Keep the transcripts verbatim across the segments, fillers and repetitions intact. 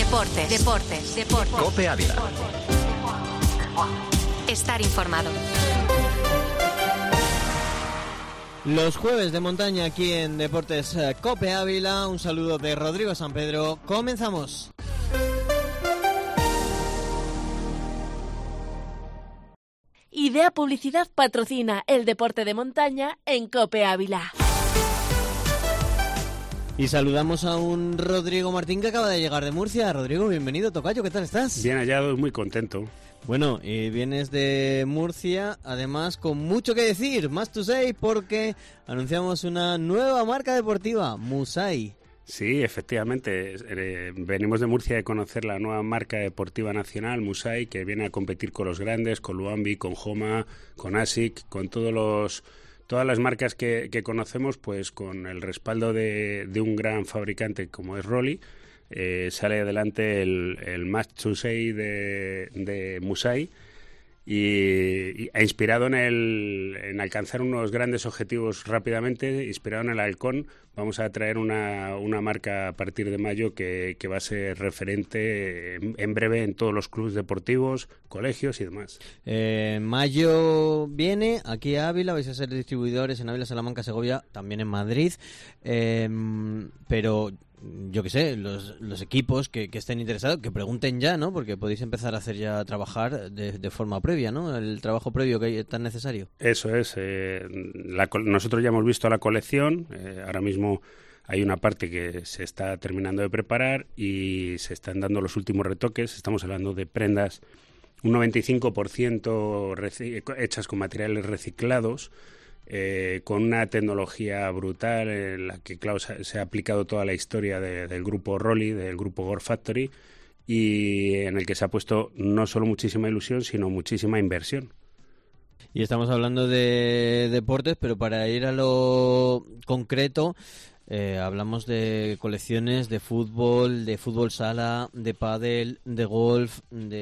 Deportes, deportes, deportes. COPE Ávila. Estar informado. Los jueves de montaña aquí en Deportes COPE Ávila. Un saludo de Rodrigo San Pedro. Comenzamos. Idea Publicidad patrocina el deporte de montaña en COPE Ávila. Y saludamos a un Rodrigo Martín que acaba de llegar de Murcia. Rodrigo, bienvenido, tocayo, ¿qué tal estás? Bien hallado, muy contento. Bueno, y vienes de Murcia, además con mucho que decir, más to say, porque anunciamos una nueva marca deportiva, Musai. Sí, efectivamente, eh, venimos de Murcia de conocer la nueva marca deportiva nacional, Musai, que viene a competir con los grandes, con Luambi, con Homa, con ASIC, con todos los... Todas las marcas que, que conocemos, pues con el respaldo de, de un gran fabricante como es Rolly, eh, sale adelante el, el Match to Say de, de Musai y, y ha inspirado en, el, en alcanzar unos grandes objetivos rápidamente, inspirado en el halcón. Vamos a traer una, una marca a partir de mayo que, que va a ser referente en, en breve en todos los clubes deportivos, colegios y demás. Eh, mayo viene aquí a Ávila, vais a ser distribuidores en Ávila, Salamanca, Segovia, también en Madrid, eh, pero yo qué sé, los, los equipos que, que estén interesados, que pregunten ya, ¿no? Porque podéis empezar a hacer ya a trabajar de, de forma previa, ¿no? El trabajo previo que es tan necesario. Eso es. Eh, la, nosotros ya hemos visto la colección, eh, ahora mismo hay una parte que se está terminando de preparar y se están dando los últimos retoques. Estamos hablando de prendas un noventa y cinco por ciento reci- hechas con materiales reciclados, Eh, con una tecnología brutal en la que, claro, se, se ha aplicado toda la historia de, del grupo Rolly, del grupo Gore Factory, y en el que se ha puesto no solo muchísima ilusión, sino muchísima inversión. Y estamos hablando de deportes, pero para ir a lo concreto, eh, hablamos de colecciones de fútbol, de fútbol sala, de pádel, de golf,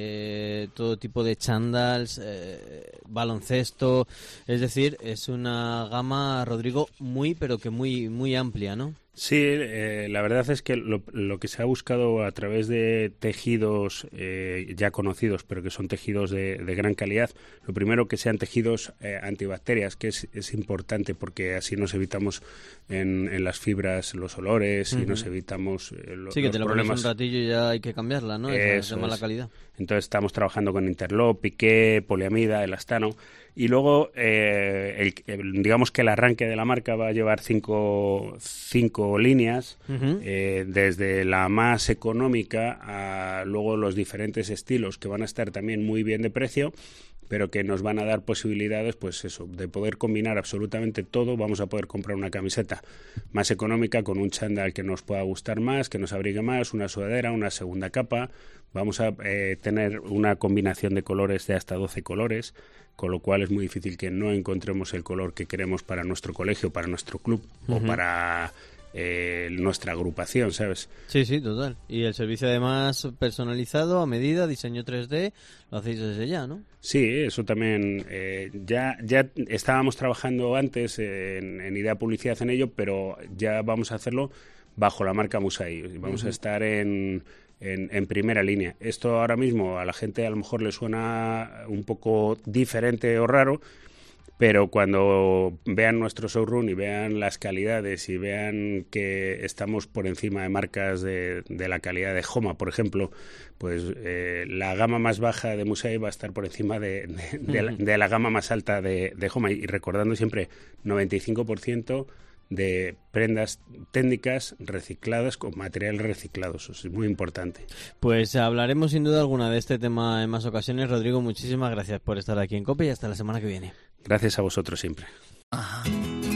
de todo tipo de chándals, eh, baloncesto. Es decir, es una gama, Rodrigo, muy, pero que muy, muy amplia, ¿no? Sí, eh, la verdad es que lo, lo que se ha buscado a través de tejidos eh, ya conocidos, pero que son tejidos de, de gran calidad, lo primero que sean tejidos eh, antibacterias, que es, es importante porque así nos evitamos en, en las fibras los olores y uh-huh. nos evitamos eh, lo, sí, que los te lo problemas. pones un ratillo y ya hay que cambiarla, ¿no? Es de mala es. calidad. Entonces estamos trabajando con Interlock, Piqué, poliamida, elastano. Y luego, eh, el, el, digamos que el arranque de la marca va a llevar cinco, cinco líneas, uh-huh. eh, desde la más económica a luego los diferentes estilos que van a estar también muy bien de precio, pero que nos van a dar posibilidades, pues eso, de poder combinar absolutamente todo. Vamos a poder comprar una camiseta más económica con un chándal que nos pueda gustar más, que nos abrigue más, una sudadera, una segunda capa. Vamos a eh, tener una combinación de colores de hasta doce colores, con lo cual es muy difícil que no encontremos el color que queremos para nuestro colegio, para nuestro club uh-huh. o para eh, nuestra agrupación, ¿sabes? Sí, sí, total. Y el servicio además personalizado, a medida, diseño tres D, lo hacéis desde ya, ¿no? Sí, eso también. Eh, ya, ya estábamos trabajando antes en, en Idea Publicidad en ello, pero ya vamos a hacerlo bajo la marca Musai. Vamos uh-huh. a estar en... En, en primera línea. Esto ahora mismo a la gente a lo mejor le suena un poco diferente o raro, pero cuando vean nuestro showroom y vean las calidades y vean que estamos por encima de marcas de, de la calidad de Homa, por ejemplo, pues eh, la gama más baja de Musai va a estar por encima de, de, de, la, de la gama más alta de, de Homa, y recordando siempre noventa y cinco por ciento de prendas técnicas recicladas con materiales reciclados. Eso es muy importante. Pues hablaremos sin duda alguna de este tema en más ocasiones. Rodrigo, muchísimas gracias por estar aquí en COPE y hasta la semana que viene. Gracias a vosotros siempre. Ajá.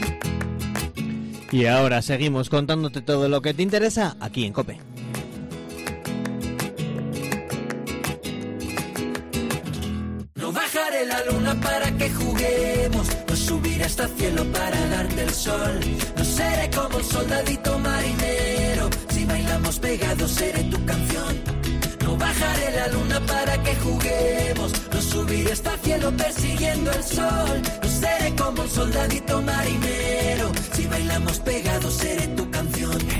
Y ahora seguimos contándote todo lo que te interesa aquí en COPE. No bajaré la luna para que juguemos, no subiré hasta el cielo para darte el sol. No seré como un soldadito marinero, si bailamos pegados seré tu canción. No bajaré la luna para que juguemos, no subiré hasta el cielo persiguiendo el sol. No seré como un soldadito marinero, si bailamos pegados seré tu canción.